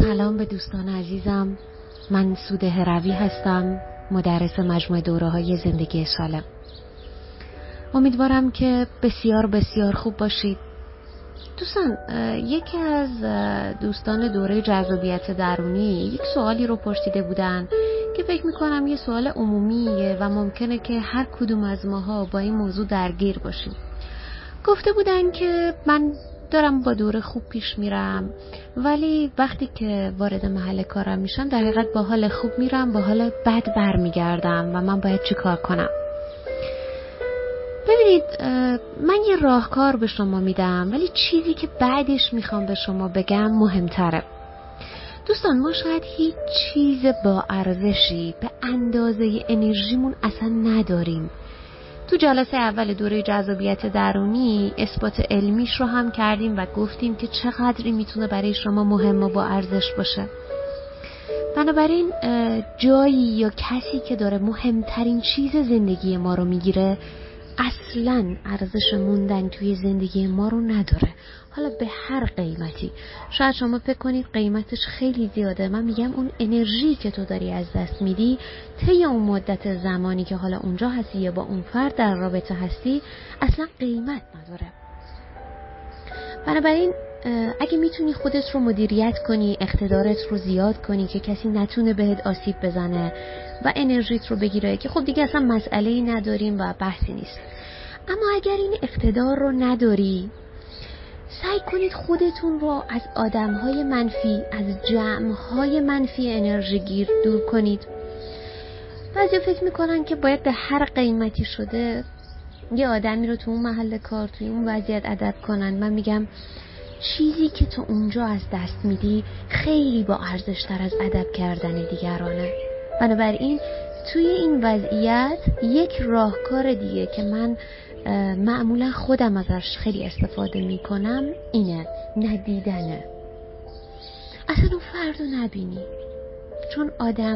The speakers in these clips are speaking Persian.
سلام به دوستان عزیزم. من سوده هروی هستم، مدرس مجموعه دوره‌های زندگی سالم. امیدوارم که بسیار بسیار خوب باشید. دوستان، یکی از دوستان دوره جذابیت درونی یک سوالی رو پرسیده بودن که فکر میکنم یه سوال عمومیه و ممکنه که هر کدوم از ماها با این موضوع درگیر باشیم. گفته بودن که من دارم با دوره خوب پیش میرم، ولی وقتی که وارد محل کارم میشم در حقیقت با حال خوب میرم، با حال بد برمیگردم و من باید چی کار کنم؟ ببینید، من یه راهکار به شما میدم، ولی چیزی که بعدش میخوام به شما بگم مهمتره. دوستان، ما شاید هیچ چیز با ارزشی به اندازه انرژیمون اصلا نداریم. تو جلسه اول دوره جذابیت درونی اثبات علمیش رو هم کردیم و گفتیم که چقدری میتونه برای شما مهم و با ارزش باشه. بنابراین جایی یا کسی که داره مهمترین چیز زندگی ما رو میگیره اصلاً ارزش موندن توی زندگی ما رو نداره، حالا به هر قیمتی. شاید شما فکر کنید قیمتش خیلی زیاده. من میگم اون انرژی که تو داری از دست میدی طی اون مدت زمانی که حالا اونجا هستی یا با اون فرد در رابطه هستی اصلا قیمت نداره. بنابراین اگه میتونی خودت رو مدیریت کنی، اقتدارت رو زیاد کنی که کسی نتونه بهت آسیب بزنه و انرژیت رو بگیره، که خب دیگه اصلا مسئله‌ای نداریم و بحثی نیست. اما اگر این اقتدار رو نداری، سعی کنید خودتون رو از آدم‌های منفی، از جمع‌های منفی انرژی گیر دور کنید. بعضی فکر میکنن که باید به هر قیمتی شده یه آدمی رو تو اون محل کار، توی اون وضعیت ادب کنن. من میگم چیزی که تو اونجا از دست میدی خیلی با ارزش‌تر از ادب کردن دیگرانه. بنابراین توی این وضعیت یک راهکار دیگه که من معمولا خودم ازش خیلی استفاده میکنم اینه: ندیدنه. اصلا اون فردو نبینی، چون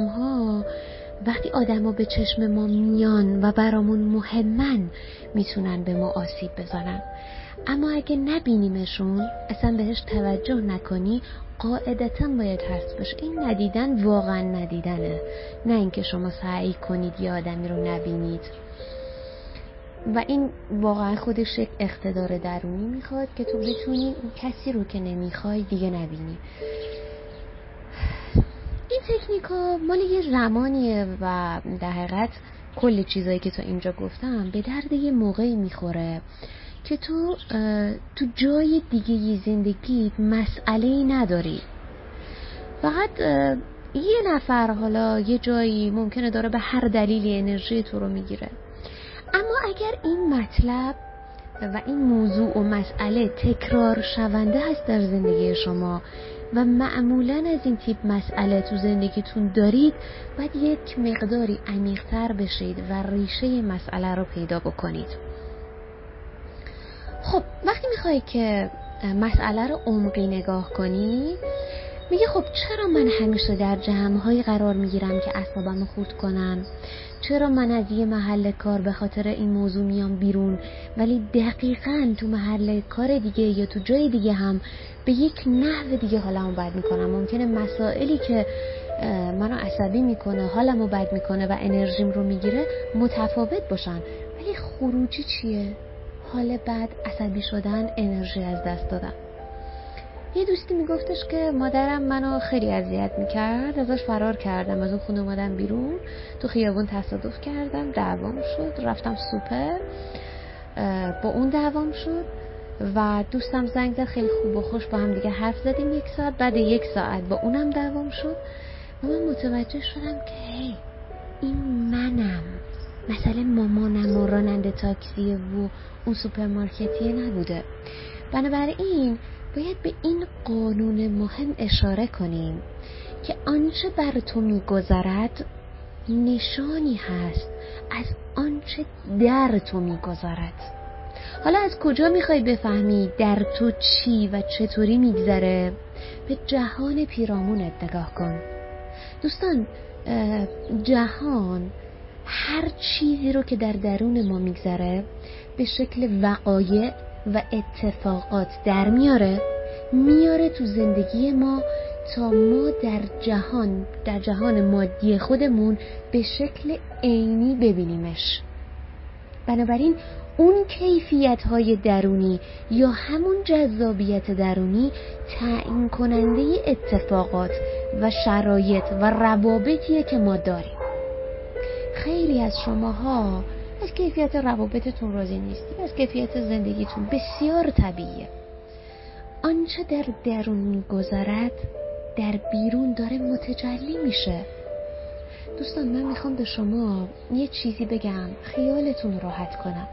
وقتی آدم ها به چشم ما میان و برامون مهمن میتونن به ما آسیب بزنن. اما اگه نبینیمشون، اصلا بهش توجه نکنی، قاعدتاً باید هست بشه. این ندیدن واقعا ندیدنه، نه اینکه شما سعی کنید یه آدمی رو نبینید. و این واقعا خودش یک اقتدار درونی میخواد که تو بتونی اون کسی رو که نمیخوای دیگه نبینی. این تکنیکا مال یه زمانیه و در حقیقت کل چیزایی که تو اینجا گفتم به درد یه موقعی میخوره که تو جای دیگه زندگیت مسئله‌ای نداری. فقط یه نفر حالا یه جایی ممکنه داره به هر دلیلی انرژی تو رو میگیره. اما اگر این مطلب و این موضوع و مسئله تکرار شونده هست در زندگی شما و معمولاً از این تیپ مسئله تو زندگیتون دارید، باید یک مقداری عمیق‌تر بشید و ریشه مسئله رو پیدا بکنید. خب وقتی میخوای که مسئله رو عمقی نگاه کنی، میگه خب چرا من همیشه در جمع‌هایی قرار میگیرم که اعصابمو خورد کنن؟ چرا من از یه محل کار به خاطر این موضوع میام بیرون، ولی دقیقاً تو محل کار دیگه یا تو جای دیگه هم به یک نحو دیگه حالمو بد میکنم؟ ممکنه مسائلی که منو عصبی میکنه، حالمو بد میکنه و انرژیم رو میگیره متفاوت باشن، ولی خروجی چیه؟ حال بد، عصبی شدن، انرژی از دست دادن. یه دوستی میگفتش که مادرم منو خیلی اذیت میکرد، ازش فرار کردم، از اون خونه اومدم بیرون، تو خیابون تصادف کردم، دعوام شد، رفتم سوپر، با اون دعوام شد و دوستم زنگ زد، خیلی خوب و خوش با هم دیگه حرف زدیم 1 ساعت. بعد 1 ساعت با اونم دعوام شد و من متوجه شدم که هی، این منم، مثلا مامانم و راننده تاکسیه و اون سوپرمارکتیه نبوده. بنابراین باید به این قانون مهم اشاره کنیم که آنچه بر تو میگذرد نشانی هست از آنچه در تو میگذرد. حالا از کجا میخوای بفهمی در تو چی و چطوری میگذره؟ به جهان پیرامونت نگاه کن. دوستان، جهان هر چیزی رو که در درون ما میگذره به شکل وقایع و اتفاقات در میاره تو زندگی ما تا ما در جهان مادی خودمون به شکل عینی ببینیمش. بنابراین اون کیفیت‌های درونی یا همون جذابیت درونی تعیین کننده اتفاقات و شرایط و روابطیه که ما داریم. خیلی از شماها از کیفیت روابطتون راضی نیستید، از کیفیت زندگیتون، بسیار طبیعیه. آنچه در درون می‌گذرد در بیرون داره متجلی میشه. دوستان، من میخوام به شما یه چیزی بگم خیالتون راحت کنم.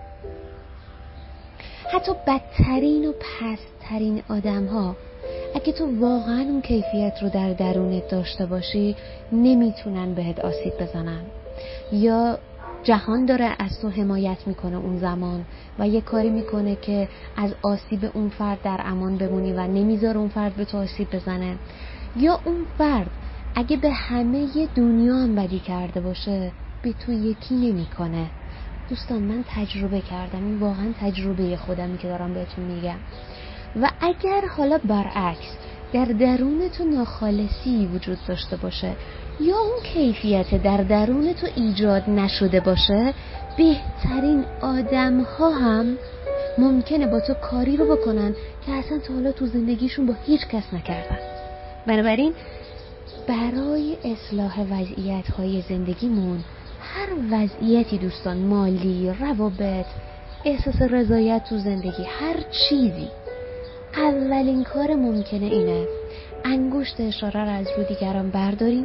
حتی بدترین و پست‌ترین آدم‌ها اگه تو واقعا اون کیفیت رو در درونت داشته باشی نمیتونن بهت آسیب بزنن، یا جهان داره از تو حمایت میکنه اون زمان و یه کاری میکنه که از آسیب اون فرد در امان بمونی و نمیذاره اون فرد به تو آسیب بزنه، یا اون فرد اگه به همه دنیا هم بدی کرده باشه به تو یکی نمیکنه. دوستان، من تجربه کردم، این واقعا تجربه خودمی که دارم بهتون میگم. و اگر حالا برعکس در درون تو ناخالصی وجود داشته باشه یا اون کیفیت در درون تو ایجاد نشده باشه، بهترین آدم ها هم ممکنه با تو کاری رو بکنن که اصلا تا حالا تو زندگیشون با هیچ کس نکردن. بنابراین برای اصلاح وضعیت های زندگیمون، هر وضعیتی دوستان، مالی، روابط، احساس رضایت تو زندگی، هر چیزی، اولین کار ممکنه اینه انگشت اشاره رو از رو دیگران برداریم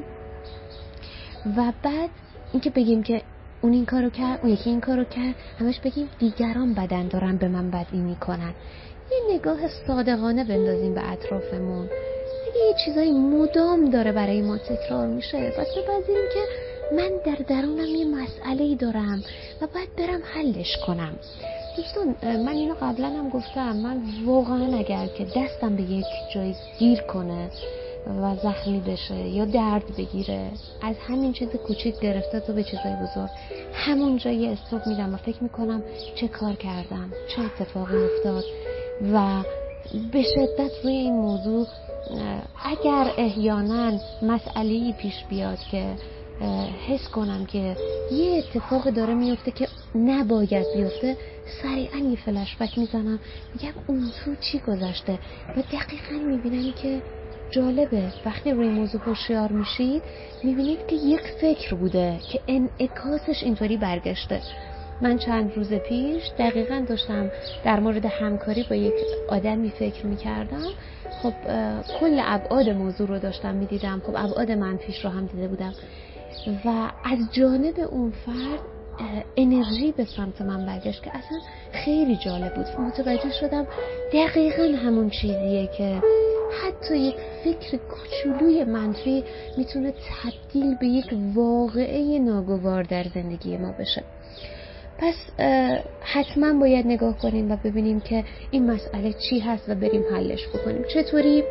و بعد اینکه بگیم که اون این کارو کرد، اون یکی این کارو کرد، همش بگیم دیگران بدن دارن به من بدی میکنن. یه نگاه صادقانه بندازیم به اطرافمون. اگه یه چیزایی مدام داره برای ما تکرار میشه، پس بپذیریم که من در درونم یه مسئله‌ای دارم و باید برم حلش کنم. دوستان، من اینو قبلا هم گفتم، من واقعا اگر که دستم به یک جای گیر کنه و زخمی بشه یا درد بگیره، از همین چیز کوچیک گرفته تا به چیزای بزرگ، همون جایی استوب میدم و فکر میکنم چه کار کردم، چه اتفاقی افتاد، و به شدت روی این موضوع اگر احیانا مسئله‌ای پیش بیاد که حس کنم که یه اتفاق داره میفته که نباید بیفته، سریعا یه فلش بک میزنم، میگم اون تو چی گذشته، و دقیقا میبینم که جالبه وقتی روی موضوع هوشیار میشید میبینید که یک فکر بوده که انعکاسش اینطوری برگشته. من چند روز پیش دقیقا داشتم در مورد همکاری با یک آدمی فکر میکردم. خب کل ابعاد موضوع رو داشتم میدیدم، خب ابعاد منفیش رو هم دیده بودم و از جانب اون فرد انرژی به سمت من برگشت که اصلا خیلی جالب بود. متوجه شدم دقیقا همون چیزیه که حتی یک فکر کوچولوی منفی میتونه تبدیل به یک واقعه ناگوار در زندگی ما بشه. پس حتما باید نگاه کنیم و ببینیم که این مسئله چی هست و بریم حلش بکنیم. چطوری؟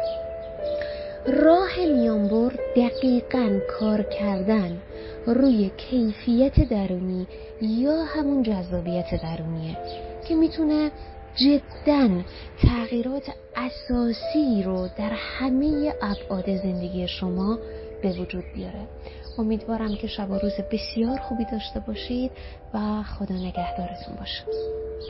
راه میانبر دقیقاً کار کردن روی کیفیت درونی یا همون جذابیت درونیه که میتونه جداً تغییرات اساسی رو در همه ابعاد زندگی شما به وجود بیاره. امیدوارم که شب و روز بسیار خوبی داشته باشید و خدا نگهدارتون باشه.